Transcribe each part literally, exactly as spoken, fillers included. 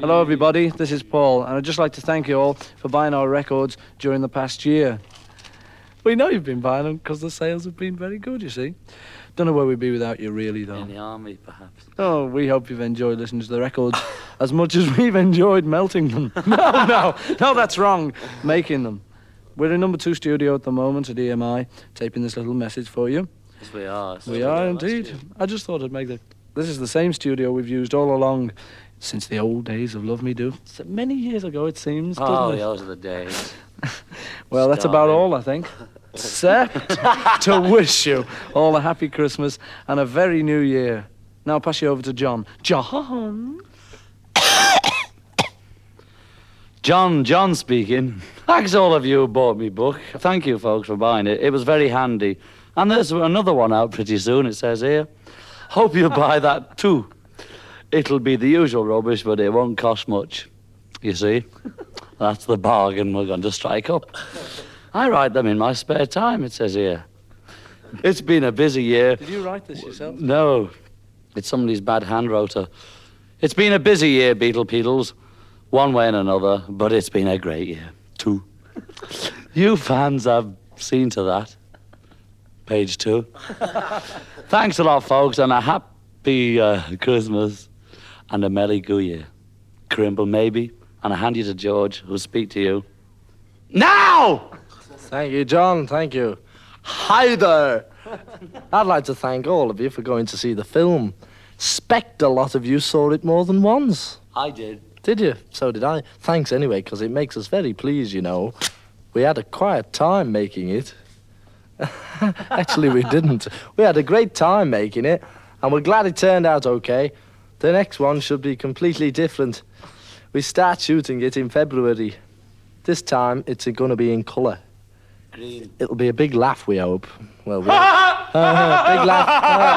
Hello, everybody. This is Paul, and I'd just like to thank you all for buying our records during the past year. We know you've been buying them because the sales have been very good, you see. Don't know where we'd be without you, really, though. In the army, perhaps. Oh, we hope you've enjoyed listening to the records as much as we've enjoyed melting them. No, no, no, that's wrong. Making them. We're in number two studio at the moment at E M I, taping this little message for you. Yes, we are. We are indeed. I just thought I'd make the... This is the same studio we've used all along since the old days of Love Me Do. It's many years ago, it seems, doesn't Oh, it? those are the days. Well, that's about all, I think. Except to wish you all a happy Christmas and a very new year. Now I'll pass you over to John. John? John, John speaking. Thanks all of you who bought me book. Thank you, folks, for buying it. It was very handy. And there's another one out pretty soon, it says here. Hope you buy that too. It'll be the usual rubbish, but it won't cost much. You see? That's the bargain we're going to strike up. I write them in my spare time, it says here. It's been a busy year. Did you write this yourself? No. It's somebody's bad hand rotor. It's been a busy year, Beetle Peedles. One way and another, but it's been a great year, too. You fans have seen to that. Page two. Thanks a lot, folks, and a happy uh, Christmas and a merry go year. Crimble, maybe, and I hand you to George, who'll speak to you. Now! Thank you, John, thank you. Hi there! I'd like to thank all of you for going to see the film. Expect a lot of you saw it more than once. I did. Did you? So did I. Thanks anyway, because it makes us very pleased, you know. We had a quiet time making it. Actually, we didn't. We had a great time making it, and we're glad it turned out okay. The next one should be completely different. We start shooting it in February. This time, it's going to be in colour. Green. It'll be a big laugh, we hope. Well, we uh, big laugh.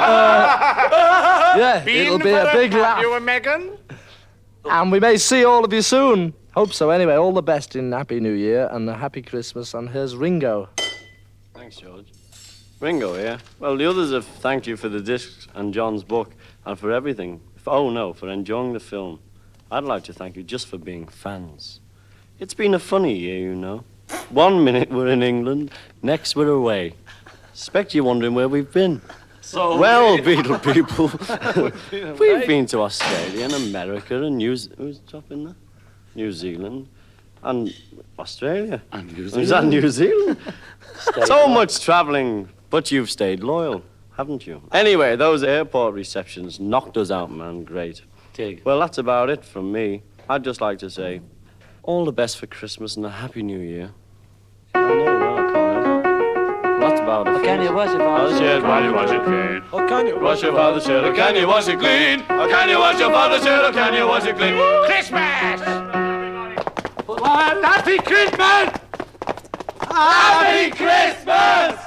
Uh, uh, yeah, it'll be a big laugh. You and Megan? And we may see all of you soon. Hope so. Anyway, all the best in Happy New Year and a Happy Christmas. And here's Ringo. Thanks, George. Ringo here. Well, the others have thanked you for the discs and John's book and for everything. Oh, no, for enjoying the film. I'd like to thank you just for being fans. It's been a funny year, you know. One minute we're in England, next we're away. Expect you're wondering where we've been. So well, Beetle people, we've been to Australia and America and New... Z- who's dropping there? New Zealand and Australia. And New Is Zealand. that New Zealand? So much travelling, but you've stayed loyal, haven't you? Anyway, those airport receptions knocked us out, man. Great. Dig. Well, that's about it from me. I'd just like to say all the best for Christmas and a Happy New Year. I know, well, I can't. That's about it. Oh, can you wash your Father's father's shirt shirt? while you wash it clean? Or can you? Wash your father's shirt, or can you wash it clean? Or can you wash your father's shirt, or can you wash it clean? Christmas! Well, happy Christmas! Happy Christmas!